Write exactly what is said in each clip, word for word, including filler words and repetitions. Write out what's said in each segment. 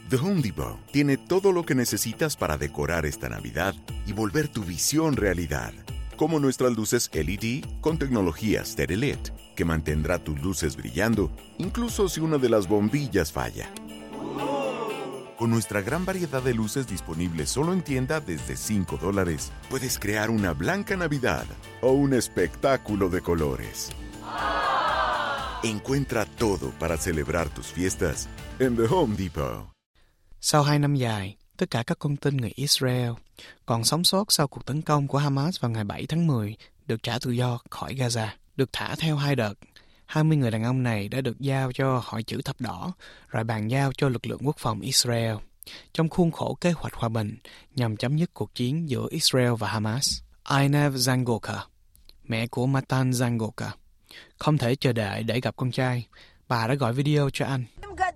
The Home Depot tiene todo lo que necesitas para decorar esta Navidad y volver tu visión realidad. Como nuestras luces L E D con tecnología SteadyLit, que mantendrá tus luces brillando, incluso si una de las bombillas falla. Con nuestra gran variedad de luces disponibles solo en tienda desde cinco dólares, puedes crear una blanca Navidad o un espectáculo de colores. Encuentra todo para celebrar tus fiestas en The Home Depot. Sau hai năm dài, tất cả các con tin người Israel còn sống sót sau cuộc tấn công của Hamas vào ngày bảy tháng mười được trả tự do khỏi Gaza, được thả theo hai đợt. hai mươi người đàn ông này đã được giao cho Hội chữ thập đỏ, rồi bàn giao cho lực lượng quốc phòng Israel, trong khuôn khổ kế hoạch hòa bình nhằm chấm dứt cuộc chiến giữa Israel và Hamas. Einav Zangoka, mẹ của Matan Zangoka, không thể chờ đợi để gặp con trai. Bà đã gọi video cho anh.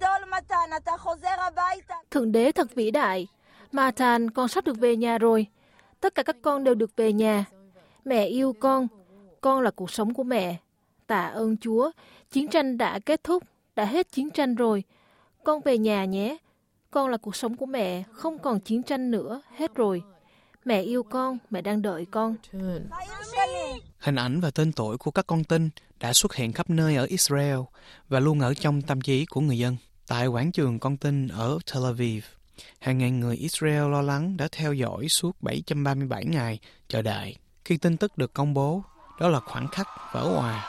Thượng đế thật vĩ đại. Matan, con sắp được về nhà rồi. Tất cả các con đều được về nhà. Mẹ yêu con. Con là cuộc sống của mẹ. Tạ ơn Chúa. Chiến tranh đã kết thúc. Đã hết chiến tranh rồi. Con về nhà nhé. Con là cuộc sống của mẹ. Không còn chiến tranh nữa. Hết rồi. Mẹ yêu con. Mẹ đang đợi con. Hình ảnh và tên tuổi của các con tin đã xuất hiện khắp nơi ở Israel và luôn ở trong tâm trí của người dân. Tại quảng trường con tin ở Tel Aviv, hàng ngàn người Israel lo lắng đã theo dõi suốt bảy trăm ba mươi bảy ngày chờ đợi. Khi tin tức được công bố, đó là khoảnh khắc vỡ òa.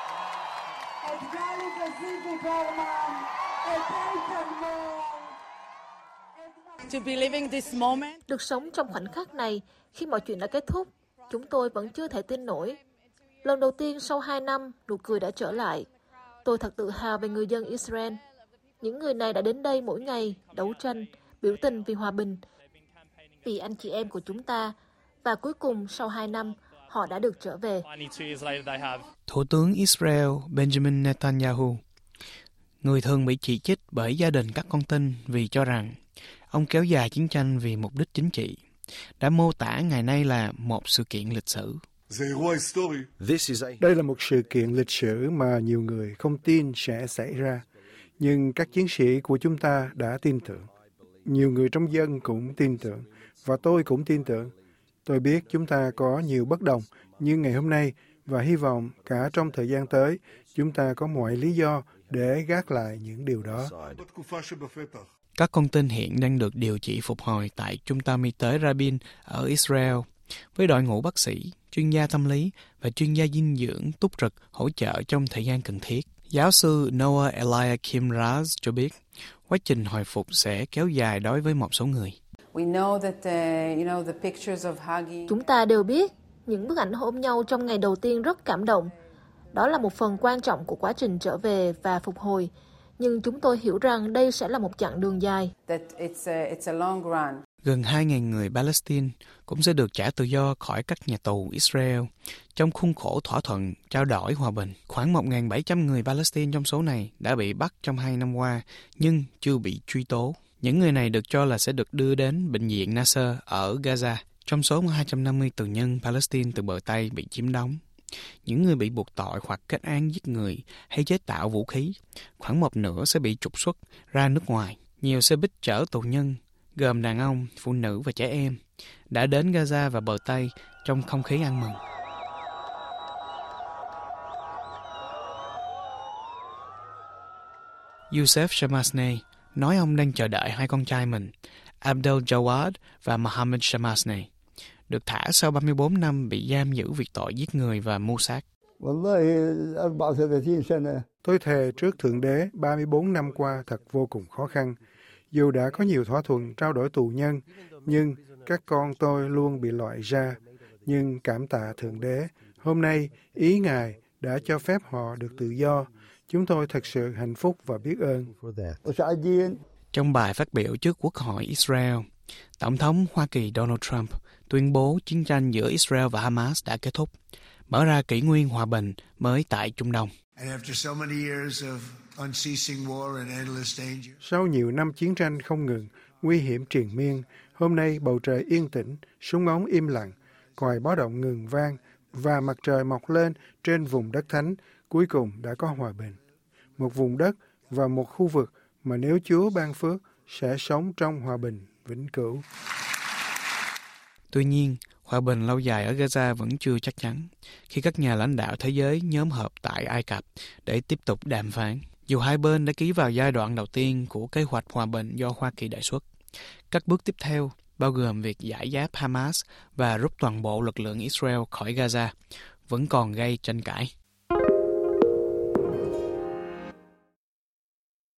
Được sống trong khoảnh khắc này, khi mọi chuyện đã kết thúc, chúng tôi vẫn chưa thể tin nổi. Lần đầu tiên sau hai năm, nụ cười đã trở lại. Tôi thật tự hào về người dân Israel. Những người này đã đến đây mỗi ngày, đấu tranh, biểu tình vì hòa bình, vì anh chị em của chúng ta. Và cuối cùng, sau hai năm, họ đã được trở về. Thủ tướng Israel Benjamin Netanyahu, người thường bị chỉ trích bởi gia đình các con tin vì cho rằng ông kéo dài chiến tranh vì mục đích chính trị, đã mô tả ngày nay là một sự kiện lịch sử. Đây là một sự kiện lịch sử mà nhiều người không tin sẽ xảy ra. Nhưng các chiến sĩ của chúng ta đã tin tưởng. Nhiều người trong dân cũng tin tưởng. Và tôi cũng tin tưởng. Tôi biết chúng ta có nhiều bất đồng, nhưng ngày hôm nay, và hy vọng cả trong thời gian tới, chúng ta có mọi lý do để gác lại những điều đó. Các con tin hiện đang được điều trị phục hồi tại Trung tâm Y tế Rabin ở Israel, với đội ngũ bác sĩ, chuyên gia tâm lý và chuyên gia dinh dưỡng túc trực hỗ trợ trong thời gian cần thiết. Giáo sư Noah Eliakim Raz cho biết, quá trình hồi phục sẽ kéo dài đối với một số người. Chúng ta đều biết, những bức ảnh ôm nhau trong ngày đầu tiên rất cảm động. Đó là một phần quan trọng của quá trình trở về và phục hồi. Nhưng chúng tôi hiểu rằng đây sẽ là một chặng đường dài. Gần hai nghìn người Palestine cũng sẽ được trả tự do khỏi các nhà tù Israel trong khuôn khổ thỏa thuận trao đổi hòa bình. Khoảng một nghìn bảy trăm người Palestine trong số này đã bị bắt trong hai năm qua nhưng chưa bị truy tố. Những người này được cho là sẽ được đưa đến bệnh viện Nasser ở Gaza, trong số hai trăm năm mươi tù nhân Palestine từ bờ Tây bị chiếm đóng. Những người bị buộc tội hoặc kết án giết người hay chế tạo vũ khí, khoảng một nửa sẽ bị trục xuất ra nước ngoài. Nhiều xe buýt chở tù nhân, gồm đàn ông, phụ nữ và trẻ em, đã đến Gaza và bờ Tây trong không khí ăn mừng. Youssef Shamasneh nói ông đang chờ đợi hai con trai mình, Abdel Jawad và Mohammed Shamasneh, được thả sau ba mươi bốn năm bị giam giữ việc tội giết người và mưu sát. Tôi thề trước Thượng Đế, ba mươi bốn năm qua thật vô cùng khó khăn. Dù đã có nhiều thỏa thuận trao đổi tù nhân, nhưng các con tôi luôn bị loại ra. Nhưng cảm tạ Thượng Đế, hôm nay ý Ngài đã cho phép họ được tự do. Chúng tôi thật sự hạnh phúc và biết ơn. Trong bài phát biểu trước Quốc hội Israel, Tổng thống Hoa Kỳ Donald Trump tuyên bố chiến tranh giữa Israel và Hamas đã kết thúc, mở ra kỷ nguyên hòa bình mới tại Trung Đông. Sau nhiều năm chiến tranh không ngừng, nguy hiểm triền miên, hôm nay bầu trời yên tĩnh, súng ống im lặng, còi báo động ngừng vang và mặt trời mọc lên trên vùng đất thánh, cuối cùng đã có hòa bình. Một vùng đất và một khu vực mà nếu Chúa ban phước sẽ sống trong hòa bình vĩnh cửu. Tuy nhiên, hòa bình lâu dài ở Gaza vẫn chưa chắc chắn khi các nhà lãnh đạo thế giới nhóm họp tại Ai Cập để tiếp tục đàm phán. Dù hai bên đã ký vào giai đoạn đầu tiên của kế hoạch hòa bình do Hoa Kỳ đề xuất, các bước tiếp theo bao gồm việc giải giáp Hamas và rút toàn bộ lực lượng Israel khỏi Gaza vẫn còn gây tranh cãi.